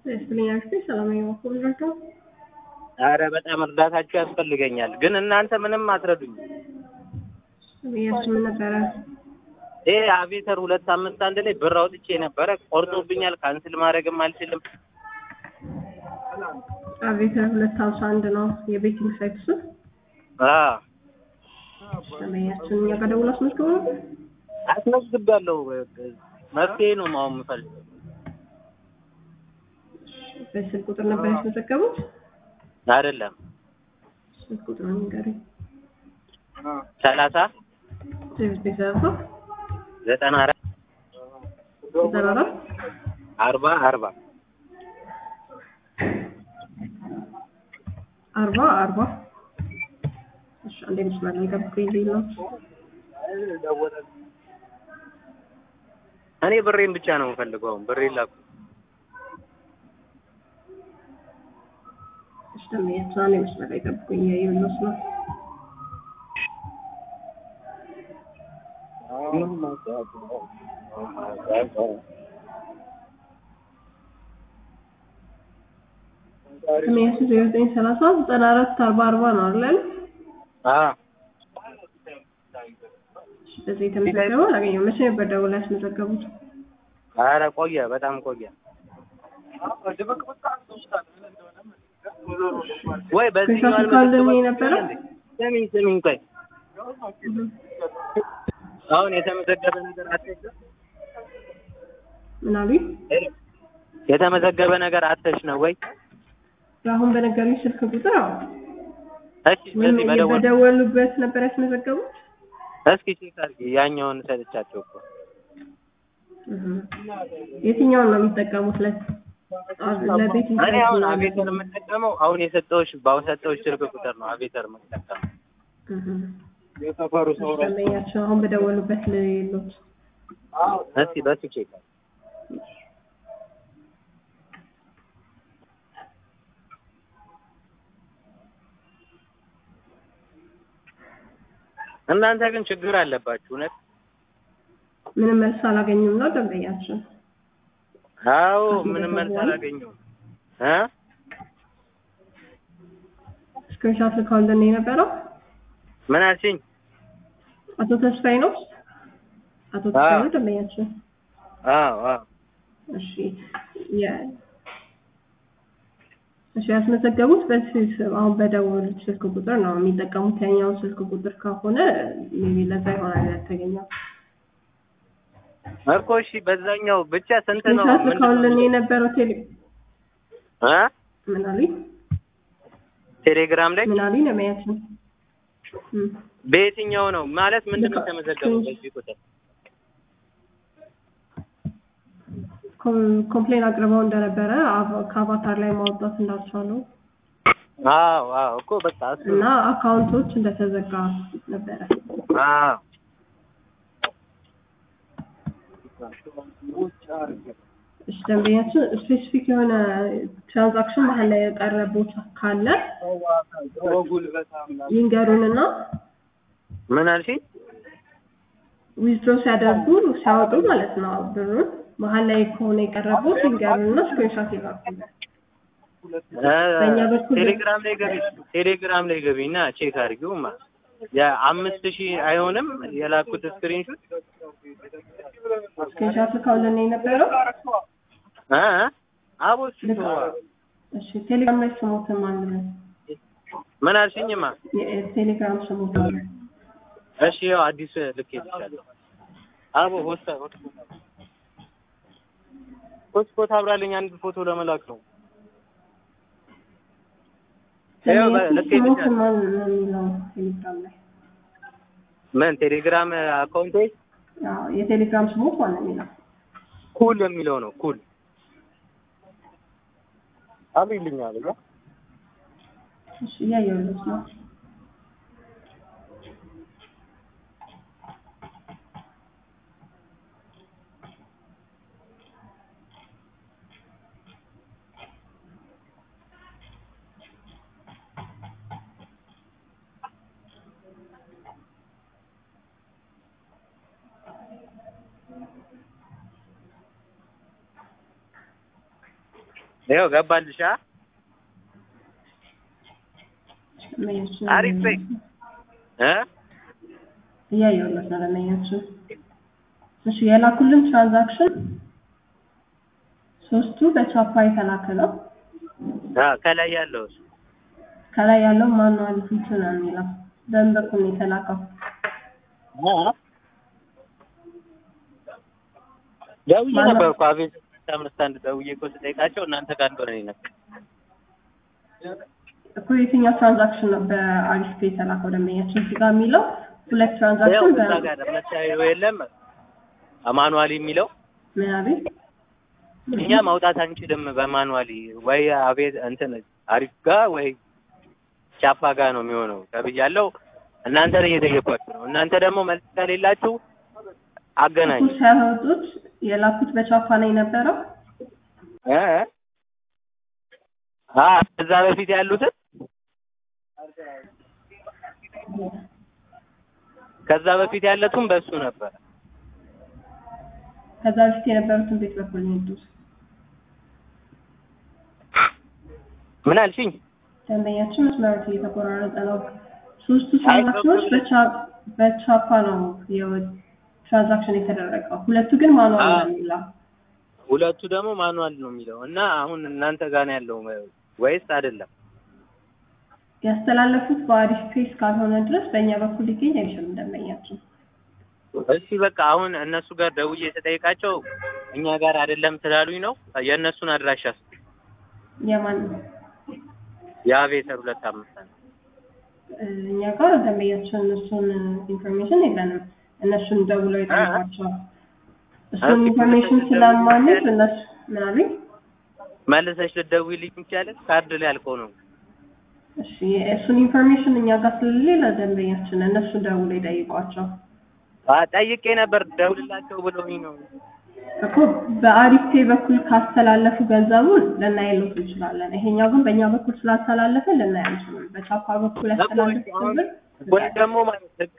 ስለኛችሁ ሰላማዊ ወኩልራቶ አረ በጣም እርዳታችሁ ያስፈልገኛል ግን እናንተ ምንም አትረዱኝ ምን ነበረ አቪተር 251 ላይ ብር አውጥቼ ነበር ቆርጦብኛል ካንስል ማድረግም አልችልም አቪተር 251 ነው የቤቲንግ ሳይት እሱ ስለኛችሁ እኛ ጋር ደውላችሁ መስከሩ አስመዝግባለሁ መፍትሄ ነው ማው የምፈልገው በስልክ ቁጥር ነበር ያስመዘገቡት አይደለም ስልክ ቁጥር ንገረኝ 30 94 40 እሺ አንዴ መስመር ላይ ገብኩኝ ነው እኔ ብሬን ብቻ ነው የምፈልገው ብሬን ላኩ ስለሚያቻው አንዴ መስመር ላይ ገብኩኝ ይኸውልህ ነው ከሚያስ 0930 94 40 ነው አይደል? ስለዚህ ተመዘገበው አላገኘሁም። መቼ ነበር ደውለው ያስመዘገቡት? ኧረ ቆየ በጣም ቆየ። ወይ በዚህኛው አልመዘገቡም ነበር? ስሚኝ ቆይ አሁን የተመዘገበ ነገር አትሽ ምናልኝ የተመዘገበ ነገር አትሽ ነው ወይ አሁን በነገሩኝ ስልክ ቁጥር እሺ ስለዚህ በደወሉበት ነበር ያስመዘገቡት እስኪ ቼክ አድርጊ ያኛውን ሰጥቻቸው እኮ የትኛውን ነው የሚጠቀሙት ለቤት እኔ አሁን አቬተር የምጠቀመው አሁን የሰጠሁሽ ባውሰጠሁሽ ስልክ ቁጥር ነው አቬተር የምጠቀመው የሰፈሩ ሰው ስለኛቸው አሁን በደወሉበት ለይሉት እስኪ በሱ ቼክ እናንተ ግን ችግር አለባችሁ እውነት ምንም መልስ አላገኙም ነው ደንበኛቸው አዎ ምንም መልስ አላገኙም ስክሪንሾት ልከውልን የነበረው ምን አልሽኝ አቶ ተስፋዬ ነው አቶ ተስፋዬ ደንበኛቸው አዎ እሺ እሺ ያስመዘገቡት በዚህ አሁን በደወሉት ስልክ ቁጥር ነው የሚጠቀሙት ያኛው ስልክ ቁጥር ከሆነ ለዛ ይሆናል ያልተገኘው እኮ እሺ በዛኛው ብቻ ስንት ነው ምንድነው የነበረው ምን አለኝ ቴሌግራም ላይ ምን አለኝ ነው የሚያቸው በየትኛው ነው ማለት ምንድነው ተመዘገበው በዚህ ቁጥር ኮምፕሌን አቅርበው እንደነበረ ከአቫታር ላይ ማውጣት እንዳልቻሉ አዎ እኮ በቃ እና አካውንቶች እንደተዘጋ ነበረ እሺ ደንበኛችን ስፔሲፊክ የሆነ ትራንዛክሽን መሀል ላይ የቀረ ቦታ ካለ ይንገሩንና ምን አልሽኝ ዊዝድሮ ሲያወጡ ማለት ነው ብሩን መሀል ላይ ከሆነ የቀረበው ይንገሩንና ስክሪንሾት ይላኩልን ቴሌግራም ላይ ገቢና ቼክ አድርጊውማ የ5000 አይሆንም የላኩት ስክሪንሾት ስክሪንሾት ካውለን የነበረው አቦስ እሺ ቴሌግራም ላይ ስሞት ማለት ነው ምን አልሽኝማ ቴሌግራም ስሞት እሺ ያው አዲስ ልክ ይልሻል አቦ ሆስፖት አብራልኝ አንድ ፎቶ ለመላክ ነው ያው ልክ ይልሻል ምን ቴሌግራም አካውንቴ የቴሌግራም ስሞት ማለት ነው ኩል የሚለው ነው ኩል አብይልኛል ያ እሺ ያየሁት ነው ይኸው ገባልሽ። አሪፍ በይ እያየሁለት ነው ለማያችሁ። እሺ የላኩልን ትራንዛክሽን ሶስቱ በቻፓ የተላከ ነው። ከላይ ያለው ማኑዋል ፊልተር ነው የሚለው በምን በኩል ነው የተላከው? ደውዬ ነበር እኮ አቤት ሳምስታንድ ደውዬ እኮ ስጠይቃቸው እናንተ ጋር እንደሆነ ነው እኮ። የትኛው ትራንዛክሽን ነው በአሪፍ ፔ የተላከው? ደንበኛችን እዚህ ጋር የሚለው ሁለት ትራንዛክሽን በመሳዩ የለም ማኑዋሊ የሚለው ምን አቤት እኛ ማውጣት አንችልም በማኑዋሊ ወይ አቤት እንትን አሪፍ ጋር ወይ ቻፓ ጋር ነው የሚሆነው ተብያለሁ። እናንተ ላይ እየጠየኳችሁ ነው። እናንተ ደግሞ መልስ ከሌላችሁ አገናኝ ሲያወጡት የላኩት በቻፓ ነው የነበረው። ከዛ በፊት ያሉትን በሱ ነበር። ከዛ በፊት የነበሩትን ቤት በኩል ነው የሄዱት። ምን አልሽኝ? ደንበኛችን መስመሩ እየተቆራረጠ ነው። ሶስቱ ትራንዛክሽኖች በቻፓ ነው ትራንዛክሽን የተደረገው። ሁለቱ ግን ማኑዋል ነው የሚለው። ሁለቱ ደግሞ ማኑዋል ነው የሚለው እና አሁን እናንተ ጋር ነው ያለው ወይስ አይደለም? ያስተላለፉት በአሪፍ ፔስ ካልሆነ ድረስ በእኛ በኩል ሊገኝ አይችልም ደንበኛችን። እሺ በቃ አሁን እነሱ ጋር ደውዬ ተጠይቃቸው እኛ ጋር አይደለም ስላሉኝ ነው። የእነሱን አድራሻስ? የማን? የአቤተር 255 እኛ ጋር ደንበኛችን እነሱን ኢንፎርሜሽን የለንም። እነሱን ደውለው ይጠይቋቸዋል። እሱን ኢንፎርሜሽን ስለማንይዝ እነሱ ምን አሉኝ? መልሰሽ ልትደውይልኝ ትችያለሽ? ካርድ ላይ አልቆ ነው። እሺ እሱን ኢንፎርሜሽን እኛ ጋር ስለሌለ ደንበኛችን እነሱ ደውለው ይጠይቋቸው። ጠይቄ ነበር ደውልላቸው ብለውኝ ነው እኮ። በአሪፍ ፔ በኩል ካስተላለፉ ገንዘቡን ልናየው እንችላለን። ይሄኛው ግን በእኛ በኩል ስላስተላለፈ ልናየው አንችልም። በቻፓ በኩል ያስተላለፉ ግን ወይ ደግሞ ማለት